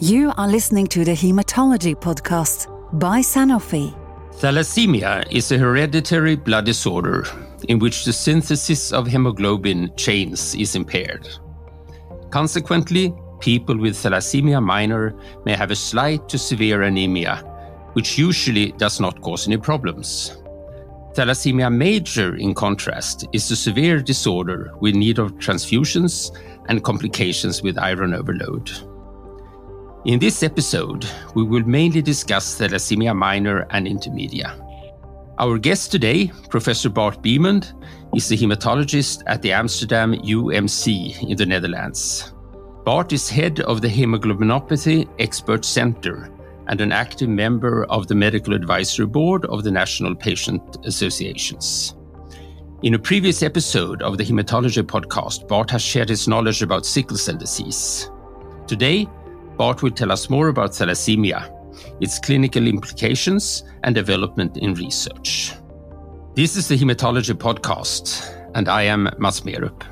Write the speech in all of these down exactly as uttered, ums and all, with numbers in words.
You are listening to the Hematology Podcast by Sanofi. Thalassemia is a hereditary blood disorder in which the synthesis of hemoglobin chains is impaired. Consequently, people with thalassemia minor may have a slight to severe anemia, which usually does not cause any problems. Thalassemia major, in contrast, is a severe disorder with need of transfusions and complications with iron overload. In this episode, we will mainly discuss thalassemia minor and intermedia. Our guest today, Professor Bart Beemand, is a hematologist at the Amsterdam U M C in the Netherlands. Bart is head of the Hemoglobinopathy Expert Center and an active member of the Medical Advisory Board of the National Patient Associations. In a previous episode of the Hematology Podcast, Bart has shared his knowledge about sickle cell disease. Today, Bart will tell us more about thalassemia, its clinical implications, and development in research. This is the Hematology Podcast, and I am Mats Merup.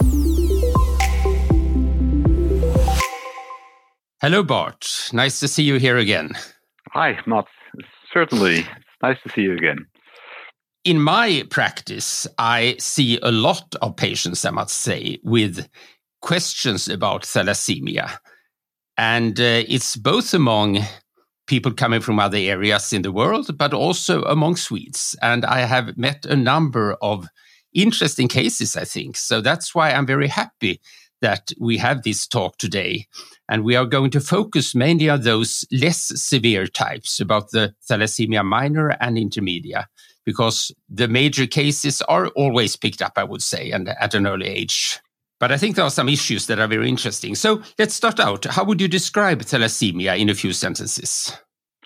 Hello, Bart. Nice to see you here again. Hi, Mats. Certainly. It's nice to see you again. In my practice, I see a lot of patients, I must say, with questions about thalassemia. And uh, it's both among people coming from other areas in the world, but also among Swedes. And I have met a number of interesting cases, I think. So that's why I'm very happy that we have this talk today. And we are going to focus mainly on those less severe types about the thalassemia minor and intermedia, because the major cases are always picked up, I would say, and at an early age. But I think there are some issues that are very interesting. So let's start out. How would you describe thalassemia in a few sentences?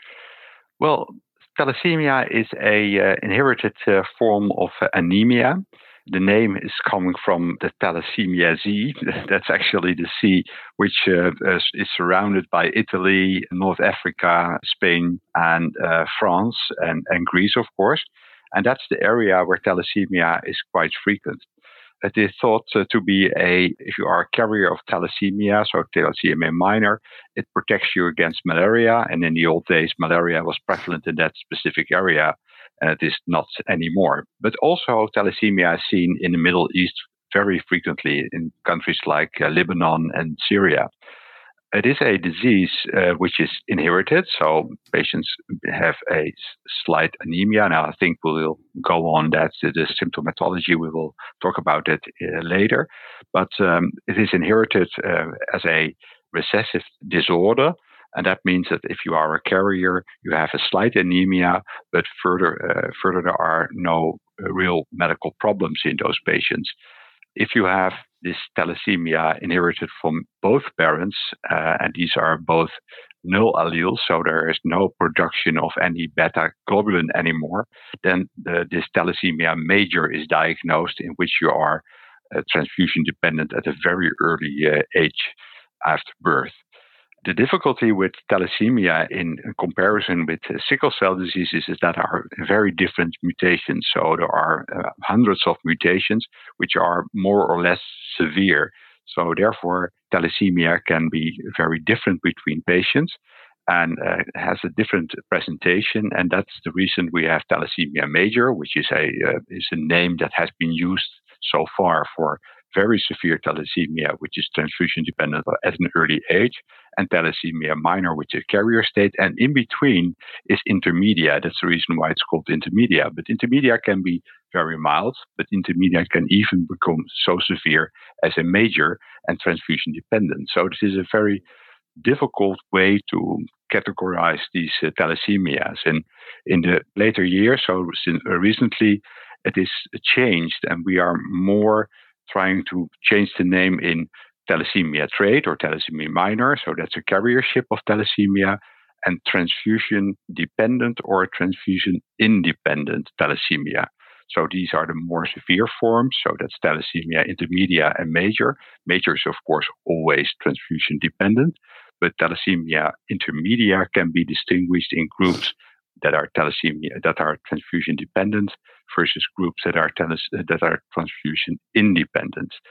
Well, thalassemia is a uh, inherited uh, form of uh, anemia. The name is coming from the Thalassemia Sea. That's actually the sea which uh, is surrounded by Italy, North Africa, Spain, and uh, France, and, and Greece, of course. And that's the area where thalassemia is quite frequent. It is thought uh, to be a, if you are a carrier of thalassemia, so thalassemia minor, it protects you against malaria. And in the old days, malaria was prevalent in that specific area, and it is not anymore. But also thalassemia is seen in the Middle East very frequently in countries like uh, Lebanon and Syria. It is a disease uh, which is inherited, so patients have a slight anemia. And I think we'll go on that, the symptomatology, we will talk about it uh, later. But um, it is inherited uh, as a recessive disorder. And that means that if you are a carrier, you have a slight anemia, but further, uh, further there are no uh, real medical problems in those patients. If you have this thalassemia inherited from both parents, uh, and these are both null alleles, so there is no production of any beta globulin anymore, then the, this thalassemia major is diagnosed, in which you are uh, transfusion dependent at a very early uh, age after birth. The difficulty with thalassemia in comparison with uh, sickle cell diseases is that there are very different mutations. So there are uh, hundreds of mutations which are more or less severe. So therefore, thalassemia can be very different between patients and uh, has a different presentation. And that's the reason we have thalassemia major, which is a uh, is a name that has been used so far for very severe thalassemia, which is transfusion dependent at an early age, and thalassemia minor, which is carrier state, and in between is intermedia. That's the reason why it's called intermedia. But intermedia can be very mild, but intermedia can even become so severe as a major and transfusion dependent. So this is a very difficult way to categorize these uh, thalassemias. And in the later years, so since, uh, recently, it is changed, and we are more trying to change the name in thalassemia trade or thalassemia minor. So that's a carriership of thalassemia, and transfusion dependent or transfusion independent thalassemia. So these are the more severe forms. So that's thalassemia intermedia and major. Major is, of course, always transfusion dependent, but thalassemia intermedia can be distinguished in groups that are thalassemia that are transfusion dependent versus groups that are thalas- that are transfusion independent.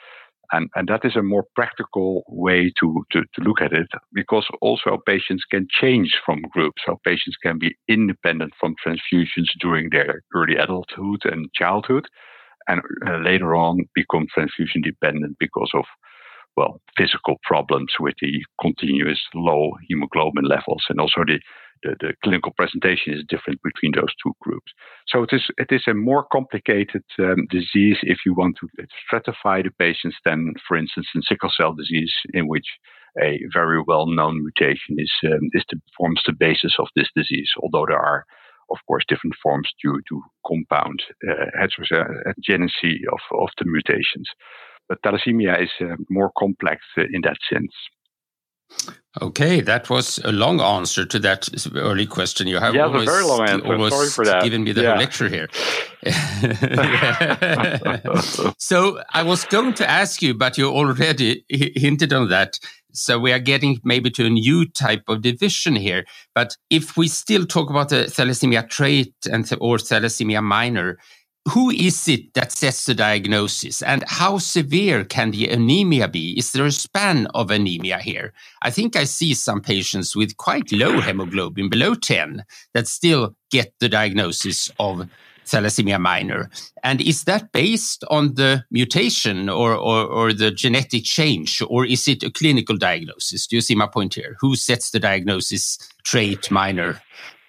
And, and that is a more practical way to, to, to look at it, because also patients can change from groups. So patients can be independent from transfusions during their early adulthood and childhood, and uh, later on become transfusion dependent because of, well, physical problems with the continuous low hemoglobin levels. And also the, the, the clinical presentation is different between those two groups. So it is it is a more complicated um, disease if you want to stratify the patients than, for instance, in sickle cell disease, in which a very well-known mutation is, um, is the, forms the basis of this disease, although there are, of course, different forms due to compound uh, heterogeneity of, of the mutations. But thalassemia is uh, more complex uh, in that sense. Okay, that was a long answer to that early question. You have yeah, almost, a very long answer. almost Sorry for that. given me the yeah. whole lecture here. So I was going to ask you, but you already hinted on that. So we are getting maybe to a new type of division here. But if we still talk about the thalassemia trait and or thalassemia minor, who is it that sets the diagnosis, and how severe can the anemia be? Is there a span of anemia here? I think I see some patients with quite low hemoglobin, below ten, that still get the diagnosis of thalassemia minor. And is that based on the mutation or, or, or the genetic change, or is it a clinical diagnosis? Do you see my point here? Who sets the diagnosis trait minor?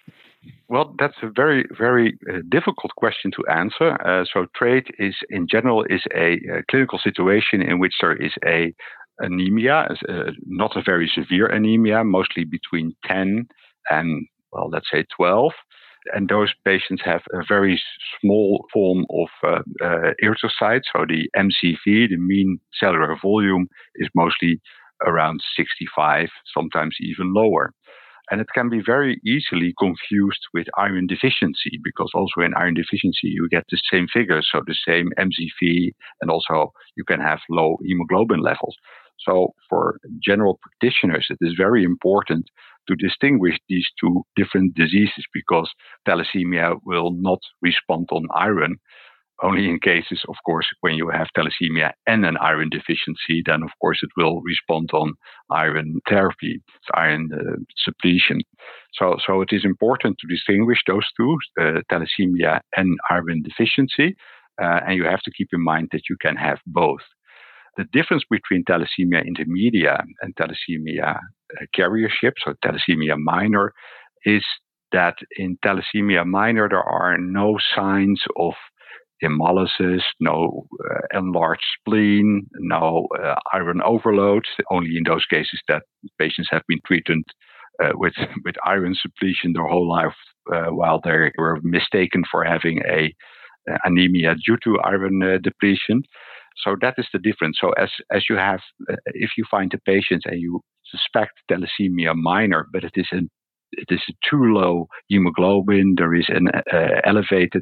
Well, that's a very, very uh, difficult question to answer. Uh, so trait is, in general, is a, a clinical situation in which there is a anemia, uh, not a very severe anemia, mostly between ten and, well, let's say twelve. And those patients have a very small form of uh, uh, erythrocytes. So the M C V, the mean cellular volume, is mostly around sixty-five, sometimes even lower. And it can be very easily confused with iron deficiency, because also in iron deficiency, you get the same figures, so the same M C V, and also you can have low hemoglobin levels. So for general practitioners, it is very important to distinguish these two different diseases, because thalassemia will not respond on iron. Only in cases, of course, when you have thalassemia and an iron deficiency, then of course it will respond on iron therapy, iron uh, suppletion. So, so it is important to distinguish those two, uh, thalassemia and iron deficiency, uh, and you have to keep in mind that you can have both. The difference between thalassemia intermedia and thalassemia uh, carriership, so thalassemia minor, is that in thalassemia minor there are no signs of hemolysis, no uh, enlarged spleen, no uh, iron overload, only in those cases that patients have been treated uh, with, with iron suppletion their whole life, uh, while they were mistaken for having a uh, anemia due to iron uh, depletion. So that is the difference. So as, as you have, uh, if you find a patient and you suspect thalassemia minor, but it is, an, it is a too low hemoglobin, there is an uh, elevated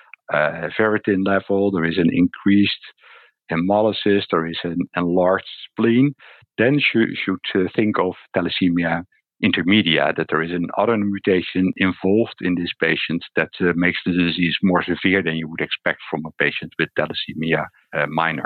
Uh, ferritin level, there is an increased hemolysis, there is an enlarged spleen, then you should uh, think of thalassemia intermedia, that there is an other mutation involved in this patient that uh, makes the disease more severe than you would expect from a patient with thalassemia uh, minor.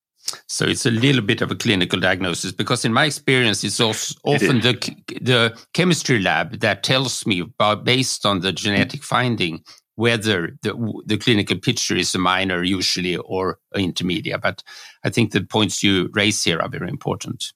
So it's a little bit of a clinical diagnosis, because in my experience, it's also often it the the chemistry lab that tells me about, based on the genetic finding, whether the, the clinical picture is a minor usually or an intermediate. But I think the points you raise here are very important.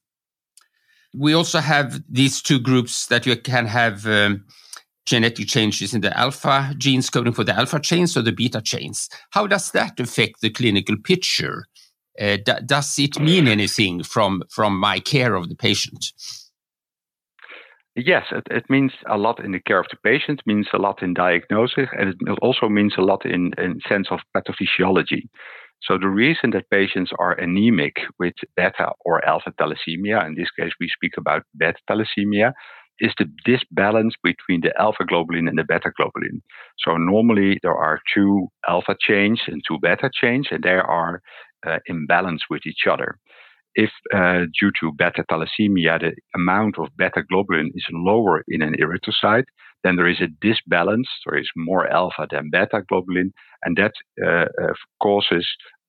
We also have these two groups that you can have um, genetic changes in the alpha genes coding for the alpha chains or the beta chains. How does that affect the clinical picture? Uh, d- does it mean anything from, from my care of the patient? Yes, it, it means a lot in the care of the patient, means a lot in diagnosis, and it also means a lot in, in sense of pathophysiology. So the reason that patients are anemic with beta or alpha thalassemia, in this case we speak about beta thalassemia, is the disbalance between the alpha globulin and the beta globulin. So normally there are two alpha chains and two beta chains, and they are uh, in balance with each other. If uh, due to beta thalassemia, the amount of beta globulin is lower in an erythrocyte, then there is a disbalance. There is more alpha than beta globulin, and that uh, uh, causes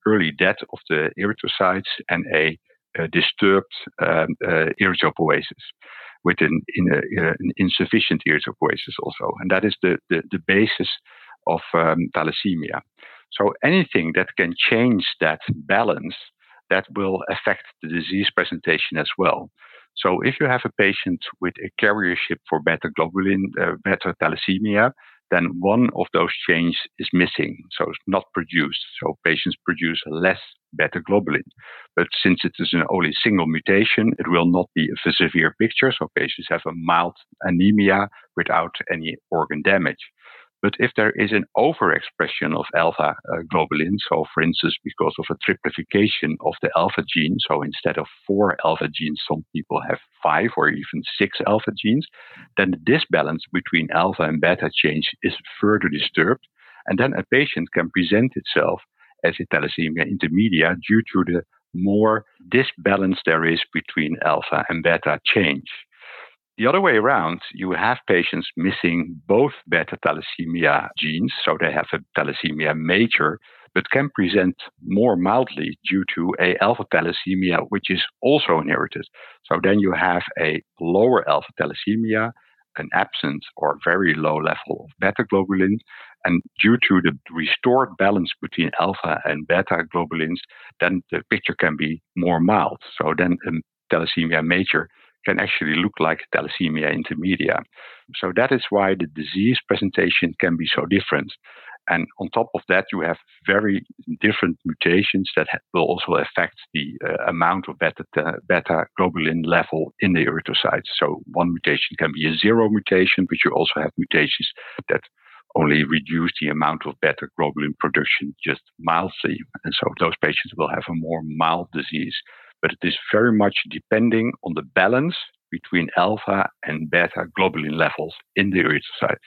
early death of the erythrocytes and a, a disturbed um, uh, erythropoiesis, with an, in a, an insufficient erythropoiesis also. And that is the, the, the basis of um, thalassemia. So anything that can change that balance, that will affect the disease presentation as well. So if you have a patient with a carriership for beta globulin, uh, beta thalassemia, then one of those genes is missing, so it's not produced. So patients produce less beta globulin. But since it is an only single mutation, it will not be a severe picture. So patients have a mild anemia without any organ damage. But if there is an overexpression of alpha uh, globulin, so for instance, because of a triplification of the alpha gene, so instead of four alpha genes, some people have five or even six alpha genes, then the disbalance between alpha and beta change is further disturbed. And then a patient can present itself as a thalassemia intermedia due to the more disbalance there is between alpha and beta change. The other way around, you have patients missing both beta thalassemia genes, so they have a thalassemia major, but can present more mildly due to a alpha thalassemia, which is also inherited. So then you have a lower alpha thalassemia, an absent or very low level of beta globulin, and due to the restored balance between alpha and beta globulins, then the picture can be more mild. So then a thalassemia major can actually look like thalassemia intermedia. So that is why the disease presentation can be so different. And on top of that, you have very different mutations that will also affect the uh, amount of beta, uh, beta globulin level in the erythrocytes. So one mutation can be a zero mutation, but you also have mutations that only reduce the amount of beta globulin production just mildly. And so those patients will have a more mild disease. But it is very much depending on the balance between alpha and beta globulin levels in the erythrocytes.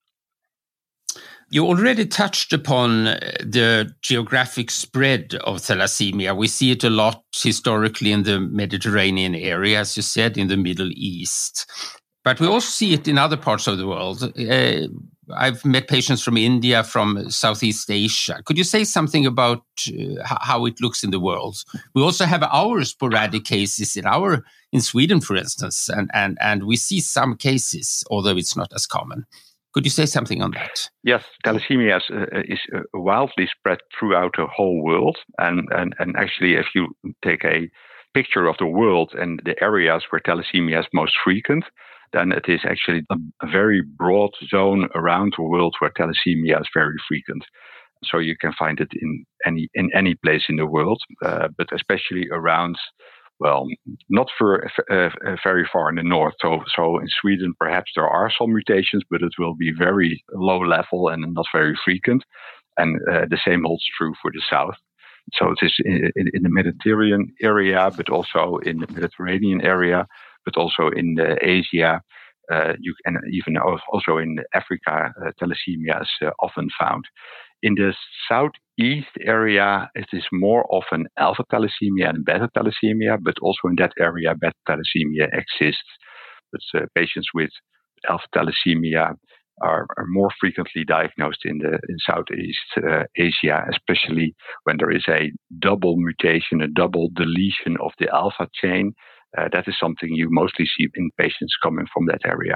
You already touched upon the geographic spread of thalassemia. We see it a lot historically in the Mediterranean area, as you said, in the Middle East. But we also see it in other parts of the world. Uh, I've met patients from India, from Southeast Asia. Could you say something about uh, how it looks in the world? We also have our sporadic cases in our in Sweden, for instance, and and and we see some cases, although it's not as common. Could you say something on that? Yes, thalassemia is, uh, is uh, wildly spread throughout the whole world, and, and and actually, if you take a picture of the world and the areas where thalassemia is most frequent, then it is actually a, a very broad zone around the world where thalassemia is very frequent. So you can find it in any in any place in the world, uh, but especially around, well, not for uh, very far in the north. So, so in Sweden, perhaps there are some mutations, but it will be very low level and not very frequent. And uh, the same holds true for the south. So it is in, in the Mediterranean area, but also in the Mediterranean area, but also in the Asia, uh, you and even also in Africa, uh, thalassemia is uh, often found. In the southeast area, it is more often alpha thalassemia and beta thalassemia, but also in that area, beta thalassemia exists. But uh, patients with alpha thalassemia are, are more frequently diagnosed in the in Southeast uh, Asia, especially when there is a double mutation, a double deletion of the alpha chain. Uh, that is something you mostly see in patients coming from that area.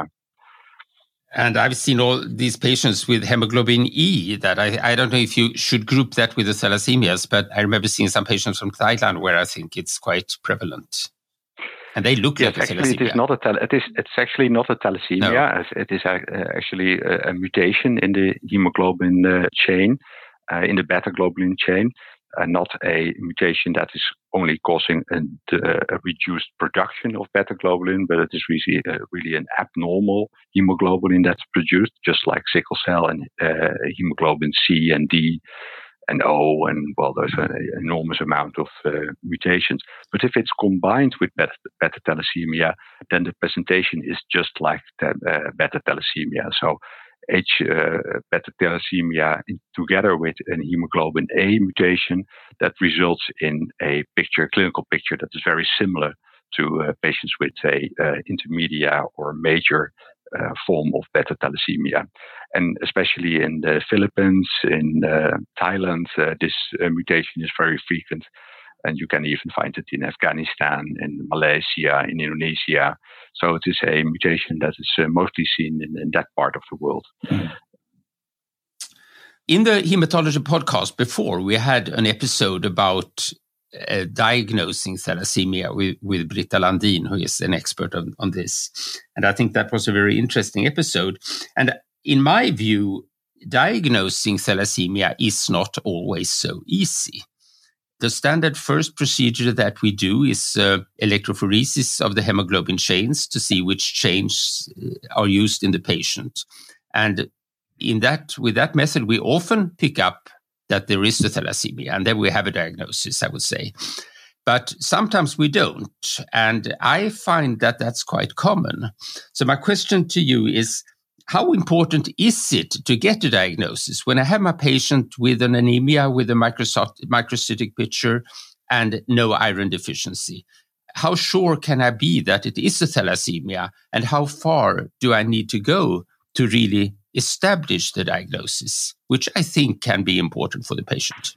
And I've seen all these patients with hemoglobin E that I, I don't know if you should group that with the thalassemias, but I remember seeing some patients from Thailand where I think it's quite prevalent. And they look yes, like a actually, thalassemia. it is not a thal- it is it's actually not a thalassemia. No. It is a, uh, actually a, a mutation in the hemoglobin uh, chain, uh, in the beta globulin chain. Uh, not a mutation that is only causing a, a reduced production of beta globulin, but it is really, uh, really an abnormal hemoglobin that's produced, just like sickle cell and uh, hemoglobin C and D and O, and well, there's an enormous amount of uh, mutations. But if it's combined with beta, beta thalassemia, then the presentation is just like the, uh, beta thalassemia. So H uh, beta thalassemia in, together with an hemoglobin A mutation that results in a picture, clinical picture that is very similar to uh, patients with a uh, intermediate or major uh, form of beta thalassemia. And especially in the Philippines, in uh, Thailand, uh, this uh, mutation is very frequent. And you can even find it in Afghanistan, in Malaysia, in Indonesia. So it is a mutation that is uh, mostly seen in, in that part of the world. Mm. In the hematology podcast before, we had an episode about uh, diagnosing thalassemia with, with Britta Landin, who is an expert on, on this. And I think that was a very interesting episode. And in my view, diagnosing thalassemia is not always so easy. The standard first procedure that we do is uh, electrophoresis of the hemoglobin chains to see which chains are used in the patient. And in that, with that method, we often pick up that there is the thalassemia, and then we have a diagnosis, I would say. But sometimes we don't, and I find that that's quite common. So my question to you is, how important is it to get a diagnosis when I have my patient with an anemia with a microcytic picture and no iron deficiency? How sure can I be that it is a thalassemia, and how far do I need to go to really establish the diagnosis, which I think can be important for the patient?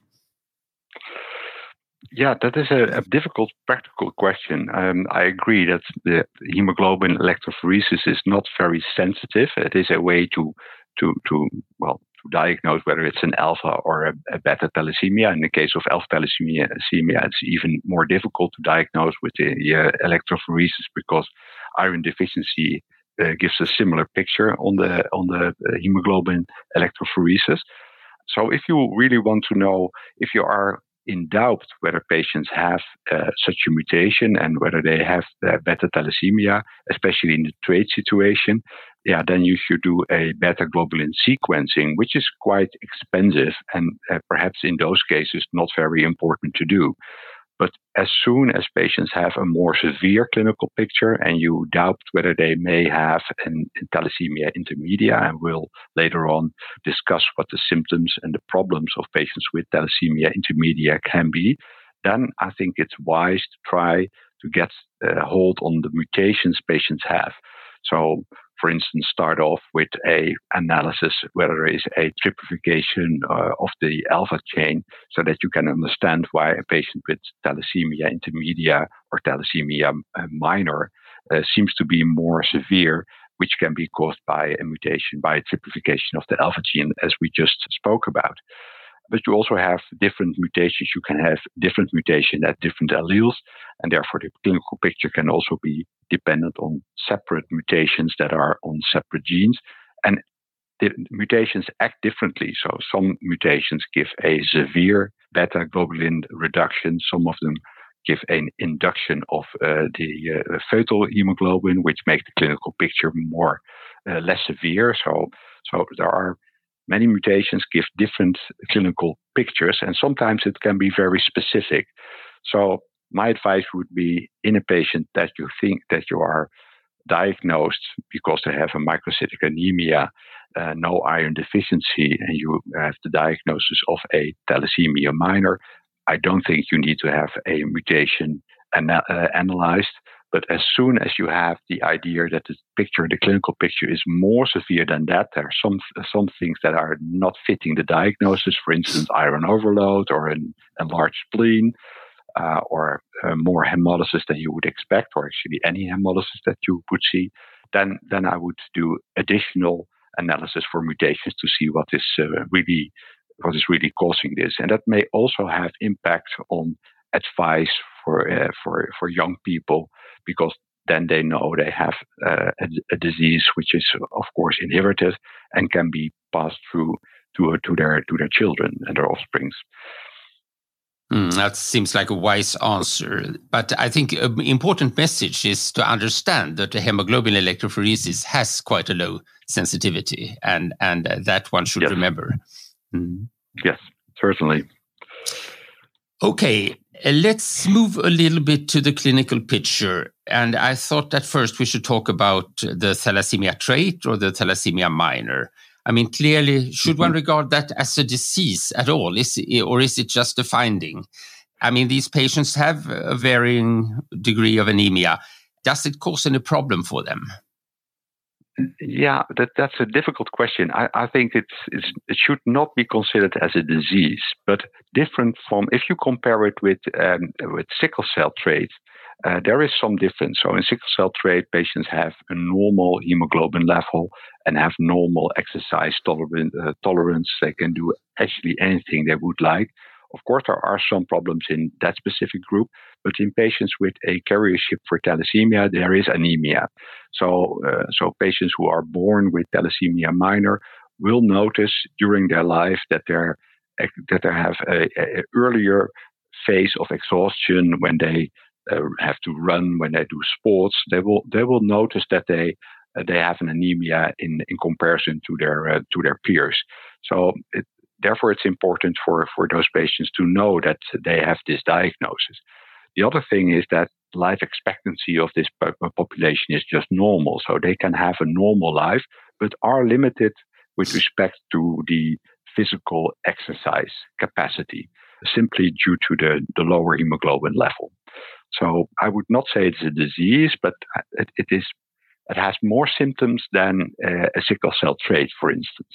Yeah, that is a, a difficult practical question. Um, I agree that the hemoglobin electrophoresis is not very sensitive. It is a way to, to, to well, to diagnose whether it's an alpha or a, a beta thalassemia. In the case of alpha thalassemia, it's even more difficult to diagnose with the uh, electrophoresis because iron deficiency uh, gives a similar picture on the on the hemoglobin electrophoresis. So, if you really want to know if you are in doubt whether patients have uh, such a mutation and whether they have uh, beta thalassemia, especially in the trait situation, yeah, then you should do a beta globulin sequencing, which is quite expensive and uh, perhaps in those cases not very important to do. But as soon as patients have a more severe clinical picture and you doubt whether they may have an thalassemia intermedia, and we'll later on discuss what the symptoms and the problems of patients with thalassemia intermedia can be, then I think it's wise to try to get a hold on the mutations patients have. So, for instance, start off with a analysis whether there is a triplification uh, of the alpha chain, so that you can understand why a patient with thalassemia intermedia or thalassemia uh, minor uh, seems to be more severe, which can be caused by a mutation, by a triplification of the alpha gene, as we just spoke about. But you also have different mutations. You can have different mutation at different alleles, and therefore the clinical picture can also be dependent on separate mutations that are on separate genes. And the mutations act differently. So some mutations give a severe beta globulin reduction. Some of them give an induction of uh, the uh, fetal hemoglobin, which makes the clinical picture more uh, less severe. So, so there are many mutations give different clinical pictures, and sometimes it can be very specific. So my advice would be, in a patient that you think that you are diagnosed because they have a microcytic anemia, uh, no iron deficiency, and you have the diagnosis of a thalassemia minor, I don't think you need to have a mutation ana- uh, analyzed. But as soon as you have the idea that the picture, the clinical picture is more severe than that, there are some some things that are not fitting the diagnosis, for instance, iron overload or an enlarged spleen, uh, or uh, more hemolysis than you would expect, or actually any hemolysis that you would see, then, then I would do additional analysis for mutations to see what is uh, really what is really causing this. And that may also have impact on advice for uh, for for young people, because then they know they have uh, a, a disease which is, of course, inherited and can be passed through to to their to their children and their offsprings. Mm, that seems like a wise answer, but I think an important message is to understand that the hemoglobin electrophoresis has quite a low sensitivity, and and uh, that one should yes. remember. Mm. Yes, certainly. Okay, uh, let's move a little bit to the clinical picture. And I thought at first we should talk about the thalassemia trait or the thalassemia minor. I mean, clearly, should mm-hmm. one regard that as a disease at all, is it, or is it just a finding? I mean, these patients have a varying degree of anemia. Does it cause any problem for them? Yeah, that, that's a difficult question. I, I think it's, it's it should not be considered as a disease, but different from if you compare it with um, with sickle cell trait. Uh, there is some difference. So in sickle cell trait, patients have a normal hemoglobin level and have normal exercise tolerance. Uh, tolerance. They can do actually anything they would like. Of course, there are some problems in that specific group, but in patients with a carriership for thalassemia, there is anemia. So, uh, so patients who are born with thalassemia minor will notice during their life that they're that they have a, a earlier phase of exhaustion when they uh, have to run, when they do sports. They will they will notice that they uh, they have an anemia in, in comparison to their uh, to their peers. So. It, Therefore, it's important for, for those patients to know that they have this diagnosis. The other thing is that life expectancy of this population is just normal. So they can have a normal life, but are limited with respect to the physical exercise capacity, simply due to the, the lower hemoglobin level. So I would not say it's a disease, but it, it is. It has more symptoms than uh, a sickle cell trait, for instance.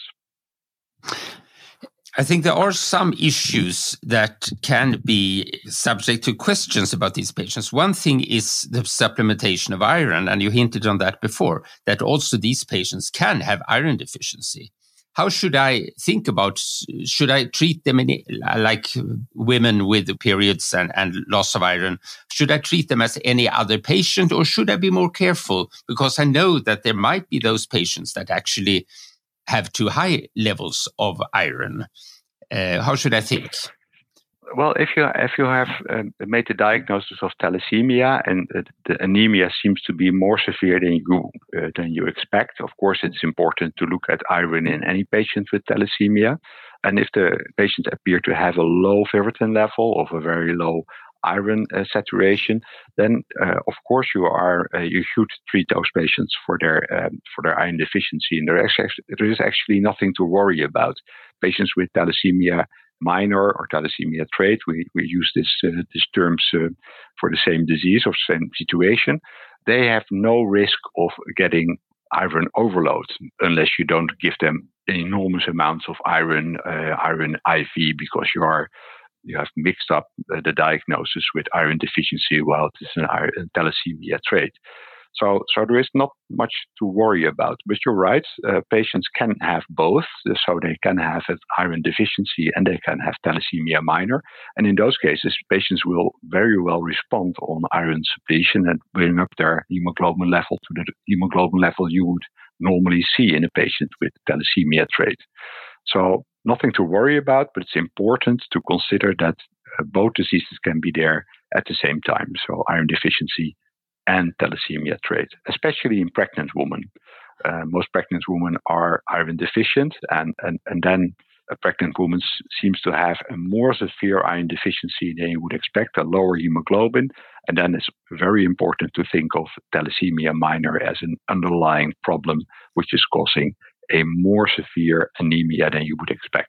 I think there are some issues that can be subject to questions about these patients. One thing is the supplementation of iron, and you hinted on that before, that also these patients can have iron deficiency. How should I think about, should I treat them in, like women with periods and, and loss of iron? Should I treat them as any other patient, or should I be more careful? Because I know that there might be those patients that actually have too high levels of iron. Uh, how should I think? Well, if you if you have uh, made the diagnosis of thalassemia and uh, the anemia seems to be more severe than you uh, than you expect, of course, it's important to look at iron in any patient with thalassemia. And if the patient appear to have a low ferritin level of a very low iron uh, saturation, then uh, of course you are uh, you should treat those patients for their um, for their iron deficiency. And there is actually, there is actually nothing to worry about. Patients with thalassemia minor or thalassemia trait, we we use this uh, these terms uh, for the same disease or same situation. They have no risk of getting iron overload unless you don't give them enormous amounts of iron uh, iron I V because you are you have mixed up uh, the diagnosis with iron deficiency while it is an iron thalassemia trait. So, so there is not much to worry about. But you're right, uh, patients can have both. So they can have an iron deficiency and they can have thalassemia minor. And in those cases, patients will very well respond on iron suppletion and bring up their hemoglobin level to the hemoglobin level you would normally see in a patient with thalassemia trait. So nothing to worry about, but it's important to consider that uh, both diseases can be there at the same time. So iron deficiency and thalassemia trait, especially in pregnant women. Uh, most pregnant women are iron deficient, and, and, and then a pregnant woman s- seems to have a more severe iron deficiency than you would expect, a lower hemoglobin, and then it's very important to think of thalassemia minor as an underlying problem which is causing a more severe anemia than you would expect.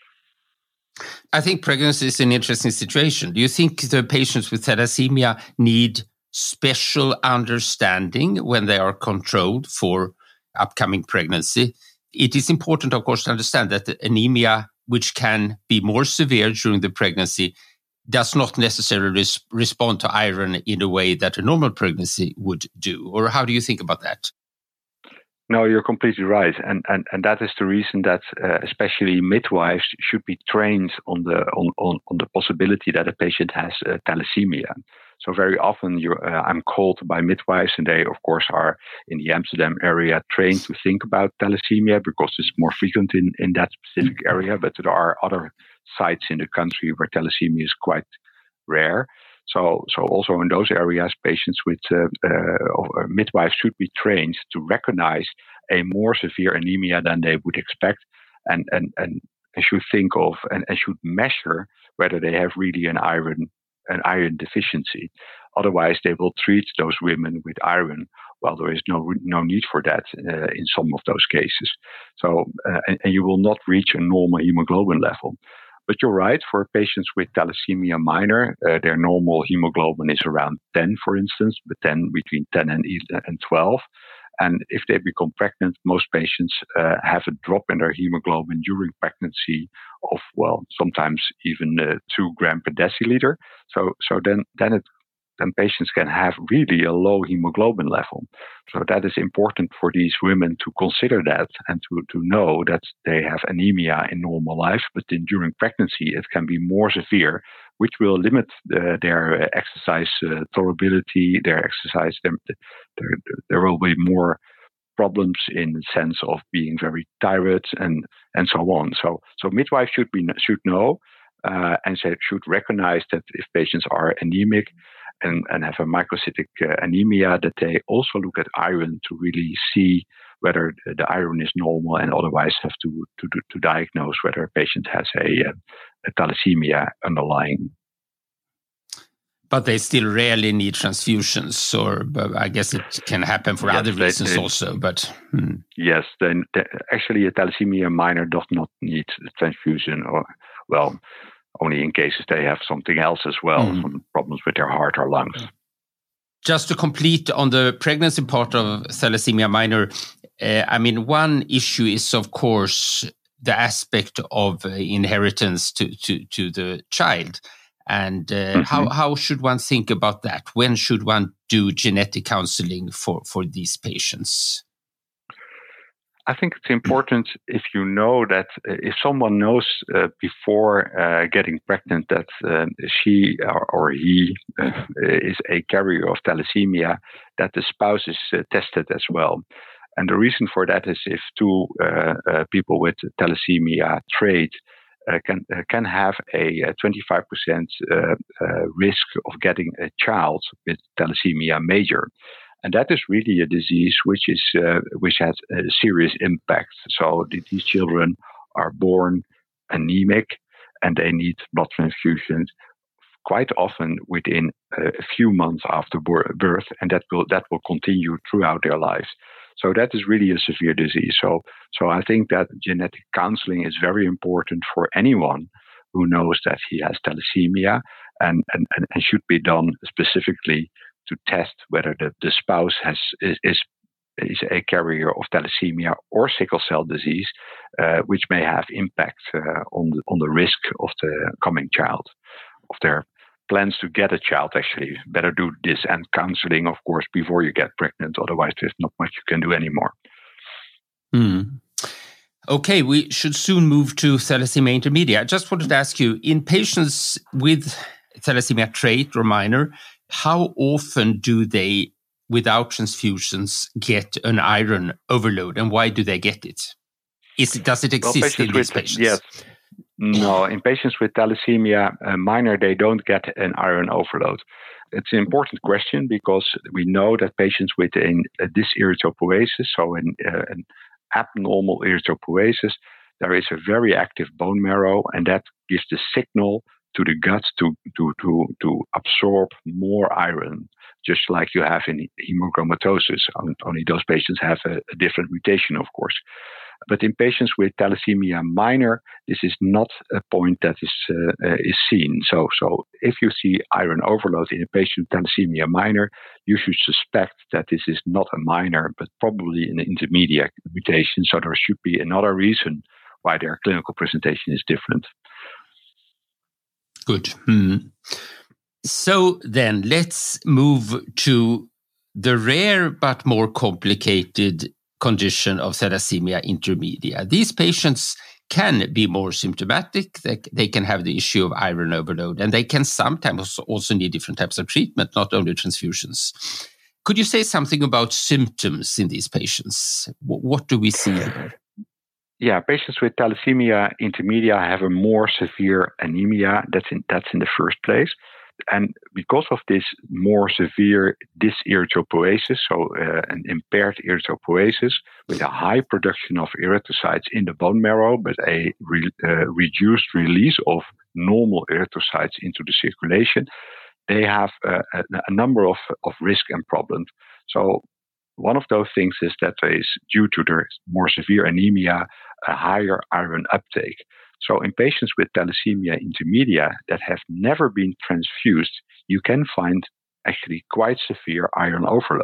I think pregnancy is an interesting situation. Do you think the patients with thalassemia need special understanding when they are controlled for upcoming pregnancy? It is important, of course, to understand that the anemia, which can be more severe during the pregnancy, does not necessarily res- respond to iron in a way that a normal pregnancy would do. Or how do you think about that? No, you're completely right, and and, and that is the reason that uh, especially midwives should be trained on the on, on, on the possibility that a patient has uh, thalassemia. So very often you're, uh, I'm called by midwives, and they of course are in the Amsterdam area trained to think about thalassemia because it's more frequent in, in that specific area. But there are other sites in the country where thalassemia is quite rare. So, so also in those areas, patients with uh, uh, midwives should be trained to recognize a more severe anemia than they would expect, and and and should think of and, and should measure whether they have really an iron an iron deficiency. Otherwise, they will treat those women with iron, while there is no no need for that uh, in some of those cases. So, uh, and, and you will not reach a normal hemoglobin level. But you're right, for patients with thalassemia minor, uh, their normal hemoglobin is around ten, for instance, but ten between ten and twelve. And if they become pregnant, most patients uh, have a drop in their hemoglobin during pregnancy of, well, sometimes even uh, two gram per deciliter. So, so then, then it then patients can have really a low hemoglobin level. So that is important for these women to consider that and to, to know that they have anemia in normal life, but then during pregnancy it can be more severe, which will limit uh, their exercise uh, tolerability, their exercise, their, their, there will be more problems in the sense of being very tired and, and so on. So, so midwives should be should know uh, and should recognize that if patients are anemic, And, and have a microcytic uh, anemia, that they also look at iron to really see whether the, the iron is normal, and otherwise have to to, to diagnose whether a patient has a, a thalassemia underlying. But they still rarely need transfusions, or but I guess it can happen for yes, other reasons they, they, also. But hmm. yes, then actually a thalassemia minor does not need transfusion, or well. Only in cases they have something else as well, mm. some problems with their heart or lungs. Just to complete on the pregnancy part of thalassemia minor, uh, I mean, one issue is, of course, the aspect of uh, inheritance to, to, to the child. And uh, mm-hmm. how, how should one think about that? When should one do genetic counseling for, for these patients? I think it's important if you know that uh, if someone knows uh, before uh, getting pregnant that uh, she or, or he uh, is a carrier of thalassemia, that the spouse is uh, tested as well. And the reason for that is if two uh, uh, people with thalassemia trait uh, can uh, can have a, a twenty-five percent uh, uh, risk of getting a child with thalassemia major. And that is really a disease which is uh, which has a serious impact. So these children are born anemic, and they need blood transfusions quite often within a few months after birth, and that will that will continue throughout their lives. So that is really a severe disease. So so I think that genetic counseling is very important for anyone who knows that he has thalassemia, and and, and should be done specifically to test whether the, the spouse has is, is is a carrier of thalassemia or sickle cell disease, uh, which may have impact uh, on the on the risk of the coming child, of their plans to get a child. Actually, better do this and counseling, of course, before you get pregnant. Otherwise, there's not much you can do anymore. Hmm. Okay, we should soon move to thalassemia intermedia. I just wanted to ask you, in patients with thalassemia trait or minor, how often do they, without transfusions, get an iron overload, and why do they get it? Is it does it exist well, in these with, patients? Yes. No, in patients with thalassemia uh, minor, they don't get an iron overload. It's an important question because we know that patients with an, a dyserythropoiesis, so an, uh, an abnormal erythropoiesis, there is a very active bone marrow, and that gives the signal to the gut to, to, to, to absorb more iron, just like you have in hemochromatosis. Only those patients have a, a different mutation, of course. But in patients with thalassemia minor, this is not a point that is uh, uh, is seen. So, so if you see iron overload in a patient with thalassemia minor, you should suspect that this is not a minor, but probably an intermediate mutation. So there should be another reason why their clinical presentation is different. Good. Hmm. So then let's move to the rare but more complicated condition of thalassemia intermedia. These patients can be more symptomatic. They, they can have the issue of iron overload, and they can sometimes also need different types of treatment, not only transfusions. Could you say something about symptoms in these patients? What, what do we see here? Yeah, patients with thalassemia intermedia have a more severe anemia. That's in that's in the first place. And because of this more severe dyserythropoiesis, so uh, an impaired erythropoiesis with a high production of erythrocytes in the bone marrow, but a re, uh, reduced release of normal erythrocytes into the circulation, they have uh, a, a number of, of risk and problems. So one of those things is that there is, due to their more severe anemia, a higher iron uptake. So in patients with thalassemia intermedia that have never been transfused, you can find actually quite severe iron overload.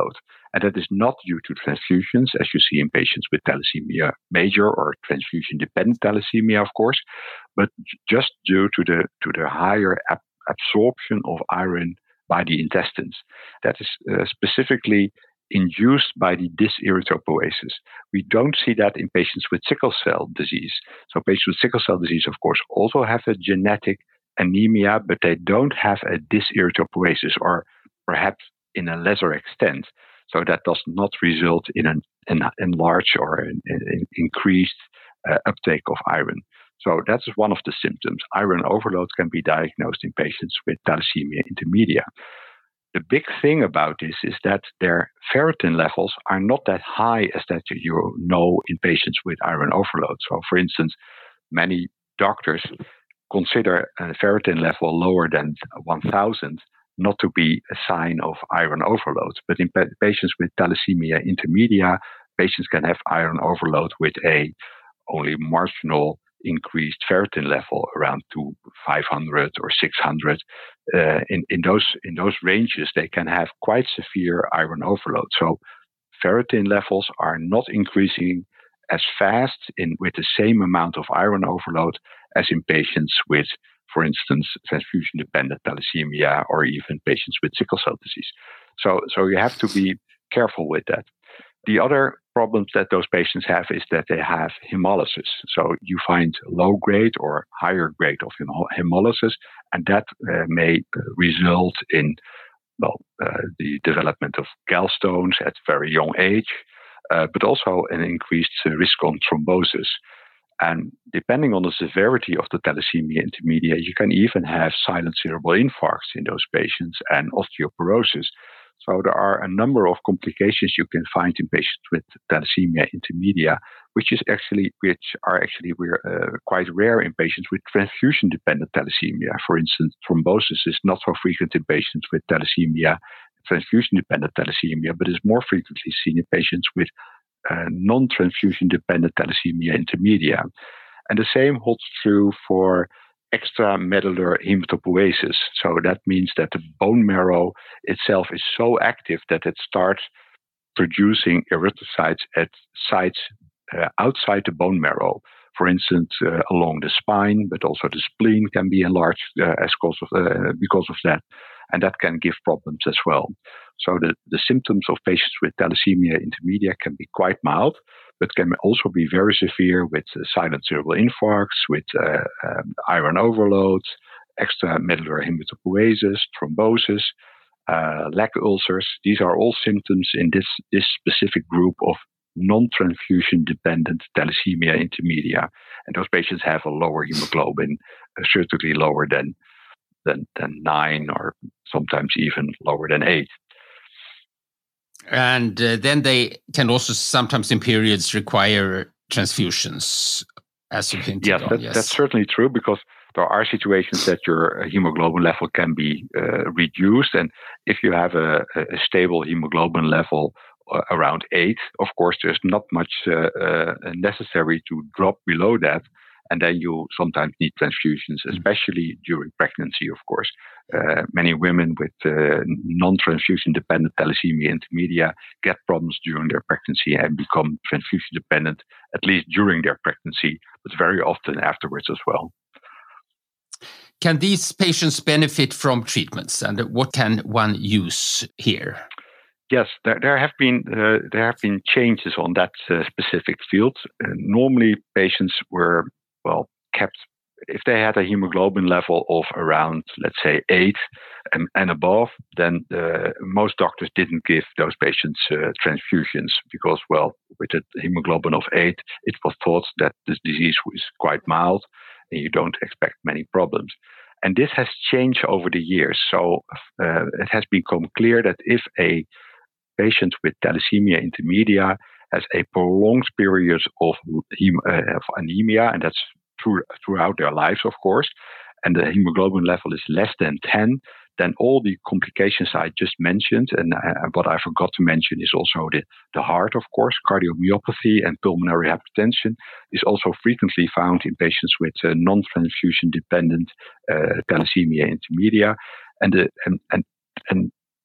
And that is not due to transfusions, as you see in patients with thalassemia major or transfusion-dependent thalassemia, of course, but just due to the to the higher ab- absorption of iron by the intestines. That is uh, specifically induced by the dyserythropoiesis. We don't see that in patients with sickle cell disease. So patients with sickle cell disease, of course, also have a genetic anemia, but they don't have a dyserythropoiesis, or perhaps in a lesser extent. So that does not result in an, an enlarged or an, an increased uh, uptake of iron. So that's one of the symptoms. Iron overload can be diagnosed in patients with thalassemia intermedia. The big thing about this is that their ferritin levels are not that high as that you know in patients with iron overload. So, for instance, many doctors consider a ferritin level lower than one thousand not to be a sign of iron overload. But in pa- patients with thalassemia intermedia, patients can have iron overload with a only marginal increased ferritin level around to five hundred or six hundred. Uh, in, in those in those ranges, they can have quite severe iron overload. So ferritin levels are not increasing as fast in with the same amount of iron overload as in patients with, for instance, transfusion-dependent thalassemia or even patients with sickle cell disease. So, so you have to be careful with that. The other problems that those patients have is that they have hemolysis. So you find low grade or higher grade of hemolysis, and that uh, may result in well uh, the development of gallstones at very young age, uh, but also an increased uh, risk on thrombosis. And depending on the severity of the thalassemia intermedia, you can even have silent cerebral infarcts in those patients and osteoporosis. So there are a number of complications you can find in patients with thalassemia intermedia, which is actually which are actually uh, quite rare in patients with transfusion-dependent thalassemia. For instance, thrombosis is not so frequent in patients with thalassemia, transfusion-dependent thalassemia, but is more frequently seen in patients with uh, non-transfusion-dependent thalassemia intermedia. And the same holds true for extramedullary hematopoiesis. So that means that the bone marrow itself is so active that it starts producing erythrocytes at sites uh, outside the bone marrow. For instance, uh, along the spine, but also the spleen can be enlarged uh, as cause of, uh, because of that. And that can give problems as well. So the, the symptoms of patients with thalassemia intermedia can be quite mild, but can also be very severe with uh, silent cerebral infarcts, with uh, um, iron overload, extramedullary hematopoiesis, thrombosis, uh, leg ulcers. These are all symptoms in this, this specific group of non-transfusion dependent thalassemia intermedia. And those patients have a lower hemoglobin, uh, certainly lower than, than, than nine or sometimes even lower than eight. And uh, then they can also sometimes in periods require transfusions, as you hinted yes, on. That, yes, that's certainly true, because there are situations that your hemoglobin level can be uh, reduced. And if you have a, a stable hemoglobin level uh, around eight, of course, there's not much uh, uh, necessary to drop below that. And then you sometimes need transfusions, especially during pregnancy, of course. Uh, many women with uh, non-transfusion dependent thalassemia intermedia get problems during their pregnancy and become transfusion dependent, at least during their pregnancy, but very often afterwards as well. Can these patients benefit from treatments, and what can one use here? Yes, there, there have been uh, there have been changes on that uh, specific field. Uh, normally, patients were well kept if they had a hemoglobin level of around, let's say, eight and, and above. Then uh, most doctors didn't give those patients uh, transfusions because, well, with a hemoglobin of eight, it was thought that this disease was quite mild and you don't expect many problems. And this has changed over the years. So uh, it has become clear that if a patient with thalassemia intermedia has a prolonged period of, hem- uh, of anemia, and that's through, throughout their lives, of course, and the hemoglobin level is less than ten, then all the complications I just mentioned, and uh, what I forgot to mention is also the, the heart, of course, cardiomyopathy and pulmonary hypertension is also frequently found in patients with uh, non-transfusion dependent uh, thalassemia intermedia. And, the, and, and, and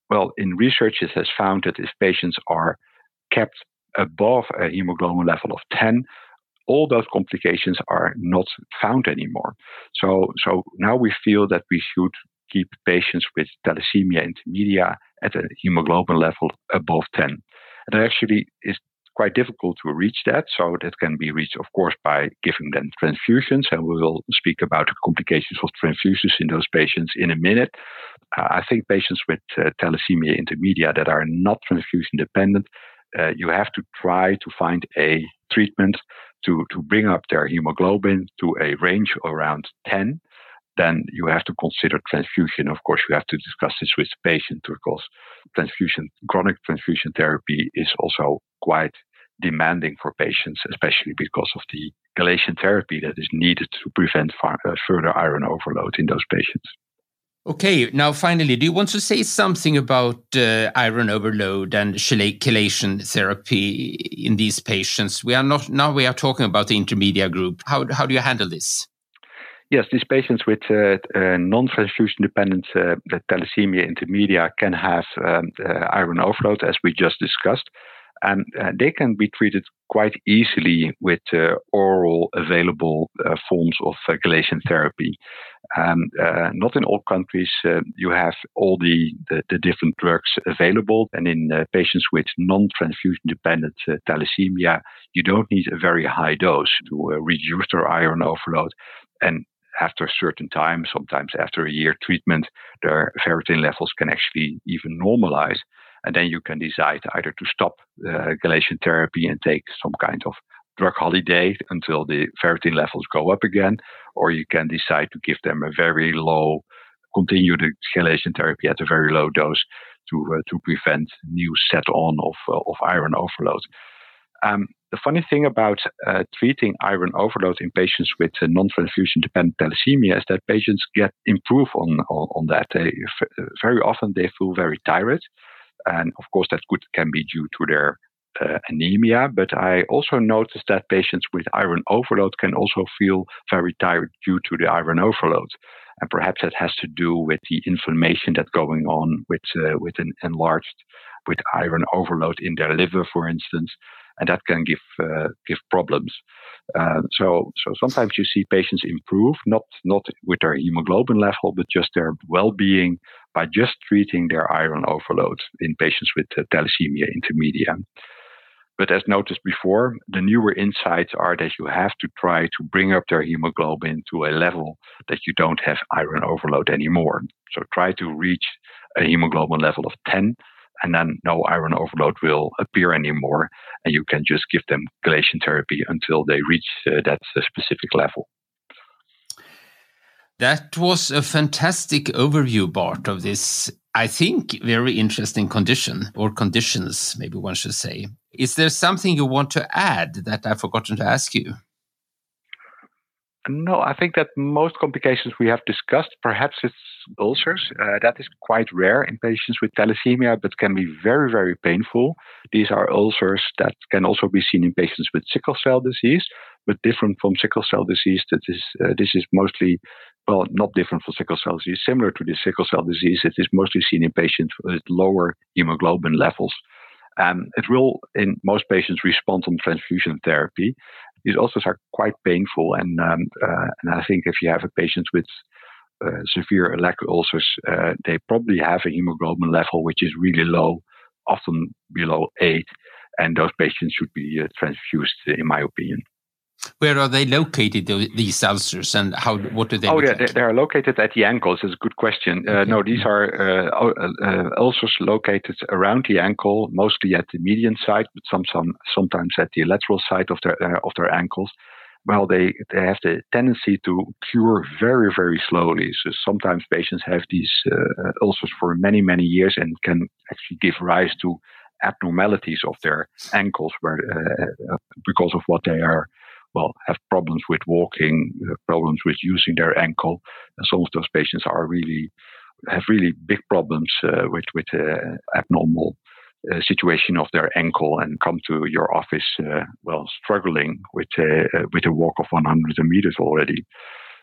well, in research, it has found that if patients are kept above a hemoglobin level of ten, all those complications are not found anymore. So, so now we feel that we should keep patients with thalassemia intermedia at a hemoglobin level above ten. And it actually is quite difficult to reach that. So that can be reached, of course, by giving them transfusions. And we will speak about the complications of transfusions in those patients in a minute. Uh, I think patients with uh, thalassemia intermedia that are not transfusion dependent, uh, you have to try to find a treatment to, to bring up their hemoglobin to a range around ten. Then you have to consider transfusion. Of course, you have to discuss this with the patient because transfusion, chronic transfusion therapy is also quite demanding for patients, especially because of the chelation therapy that is needed to prevent far, uh, further iron overload in those patients. Okay, now finally, do you want to say something about uh, iron overload and chelation therapy in these patients? We are not now we are talking about the intermedia group. How how do you handle this? Yes, these patients with uh, uh, non-transfusion dependent uh, thalassemia intermedia can have um, uh, iron overload, as we just discussed, and uh, they can be treated quite easily with uh, oral available uh, forms of uh, chelation therapy. Um, uh, not in all countries uh, you have all the, the, the different drugs available, and in uh, patients with non-transfusion dependent uh, thalassemia, you don't need a very high dose to uh, reduce their iron overload. And after a certain time, sometimes after a year treatment, their ferritin levels can actually even normalize. And then you can decide either to stop uh, chelation therapy and take some kind of drug holiday until the ferritin levels go up again, or you can decide to give them a very low, continue the chelation therapy at a very low dose to uh, to prevent new set-on of, uh, of iron overload. Um, the funny thing about uh, treating iron overload in patients with uh, non-transfusion dependent thalassemia is that patients get improve on, on, on that. They, f- very often they feel very tired. And of course, that could, can be due to their uh, anemia. But I also noticed that patients with iron overload can also feel very tired due to the iron overload. And perhaps that has to do with the inflammation that's going on with, uh, with an enlarged, with iron overload in their liver, for instance. And that can give uh, give problems. Uh, so so sometimes you see patients improve, not not with their hemoglobin level, but just their well-being by just treating their iron overload in patients with uh, thalassemia intermedia. But as noticed before, the newer insights are that you have to try to bring up their hemoglobin to a level that you don't have iron overload anymore. So try to reach a hemoglobin level of ten. And then no iron overload will appear anymore, and you can just give them chelation therapy until they reach uh, that uh, specific level. That was a fantastic overview, Bart, of this, I think, very interesting condition, or conditions, maybe one should say. Is there something you want to add that I've forgotten to ask you? No, I think that most complications we have discussed, perhaps it's ulcers. Uh, that is quite rare in patients with thalassemia, but can be very, very painful. These are ulcers that can also be seen in patients with sickle cell disease, but different from sickle cell disease. That is, uh, this is mostly, well, not different from sickle cell disease, similar to the sickle cell disease. It is mostly seen in patients with lower hemoglobin levels. Um, it will, in most patients, respond on transfusion therapy. These ulcers are quite painful, and um, uh, and I think if you have a patient with uh, severe leg ulcers, uh, they probably have a hemoglobin level which is really low, often below eight, and those patients should be uh, transfused, in my opinion. Where are they located, these ulcers, and how? What do they? Oh, look yeah, like? they, they are located at the ankles. It's a good question. Uh, okay. No, these are uh, uh, ulcers located around the ankle, mostly at the median side, but some, some sometimes at the lateral side of their uh, of their ankles. Well, they they have the tendency to cure very, very slowly. So sometimes patients have these uh, ulcers for many, many years and can actually give rise to abnormalities of their ankles, where uh, because of what they are. Well, have problems with walking, uh, problems with using their ankle. And some of those patients are really have really big problems uh, with with uh, abnormal uh, situation of their ankle, and come to your office, uh, well, struggling with uh, with a walk of one hundred meters already.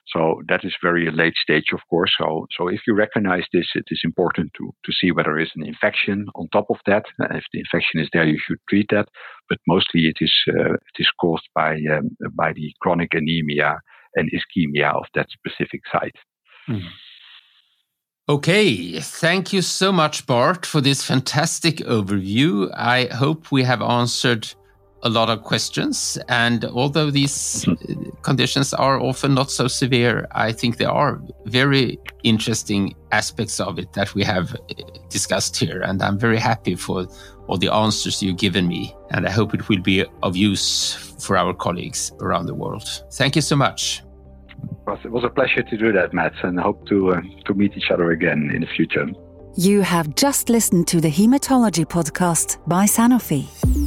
So that is very late stage, of course. So, so if you recognize this, it is important to, to see whether there is an infection on top of that. If the infection is there, you should treat that. But mostly it is uh, it is caused by um, by the chronic anemia and ischemia of that specific site. Mm. Okay, thank you so much, Bart, for this fantastic overview. I hope we have answered a lot of questions. And although these conditions are often not so severe, I think there are very interesting aspects of it that we have discussed here. And I'm very happy for all the answers you've given me. And I hope it will be of use for our colleagues around the world. Thank you so much. It was a pleasure to do that, Matt, and I hope to, uh, to meet each other again in the future. You have just listened to the Hematology Podcast by Sanofi.